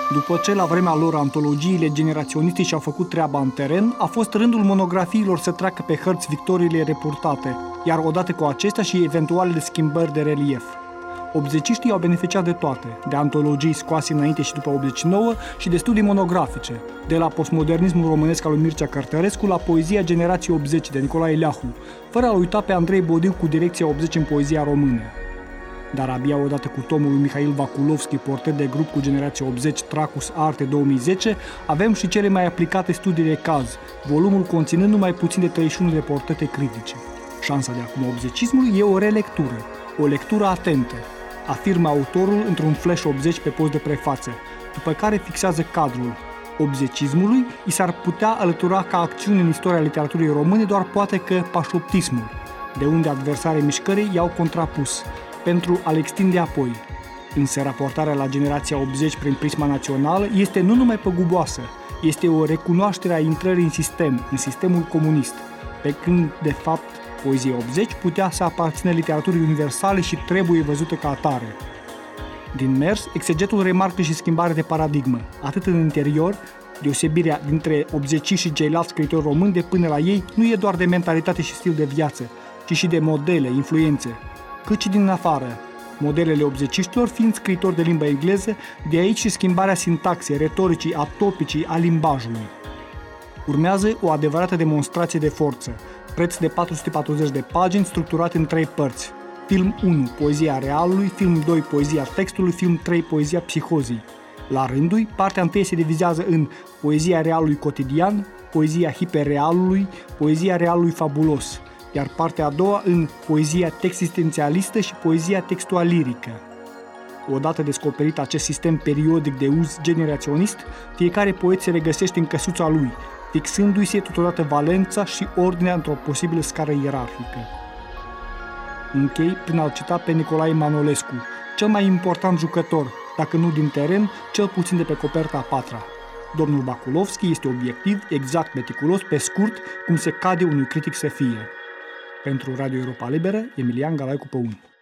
După ce la vremea lor antologiile generaționiste și-au făcut treaba în teren, a fost rândul monografiilor să treacă pe hărți victoriile reportate, iar odată cu acestea și eventualele schimbări de relief. Obzeciștii au beneficiat de toate, de antologii scoase înainte și după 89 și de studii monografice, de la postmodernismul românesc al lui Mircea Cărtărescu la poezia generației 80 de Nicolae Leahu, fără a uita pe Andrei Bodiu cu direcția 80 în poezia română. Dar abia odată cu tomul lui Mihail Vakulovski, portret de grup cu generația 80, Tracus Arte 2010, avem și cele mai aplicate studii de caz, volumul conținând numai puțin de 31 de portrete critice. Șansa de acum obzecismului e o relectură, o lectură atentă, afirmă autorul într-un flash 80 pe post de prefață, după care fixează cadrul. Obzecismului i s-ar putea alătura ca acțiune în istoria literaturii române doar poate că pașoptismul, de unde adversarii mișcării i-au contrapus, pentru a le extinde apoi. Însă raportarea la generația 80 prin prisma națională este nu numai păguboasă, este o recunoaștere a intrării în sistemul comunist, pe când, de fapt, poezia 80 putea să aparțină literaturii universale și trebuie văzută ca atare. Din mers, exegetul remarcă și schimbarea de paradigmă, atât în interior, deosebirea dintre 80 și ceilalți scriitori români de până la ei nu e doar de mentalitate și stil de viață, ci și de modele, influențe, cât și din afară, modelele obzeciștilor fiind scriitori de limbă engleză, de aici și schimbarea sintaxei, retoricii, a topicii, a limbajului. Urmează o adevărată demonstrație de forță, preț de 440 de pagini structurat în 3 părți. Film 1, poezia realului, film 2, poezia textului, film 3, poezia psihozii. La rândul, partea 1 se divizează în poezia realului cotidian, poezia hiperrealului, poezia realului fabulos, iar partea a doua în poezia existențialistă și poezia textual-lirică. Odată descoperit acest sistem periodic de uz generaționist, fiecare poet se regăsește în căsuța lui, fixându-i se totodată valența și ordinea într-o posibilă scară ierarhică. Închei prin a-l cita pe Nicolae Manolescu, cel mai important jucător, dacă nu din teren, cel puțin de pe coperta a 4-a. Domnul Vakulovski este obiectiv, exact, meticulos, pe scurt, cum se cade unui critic să fie. Pentru Radio Europa Liberă, Emilian Galaicu Păun.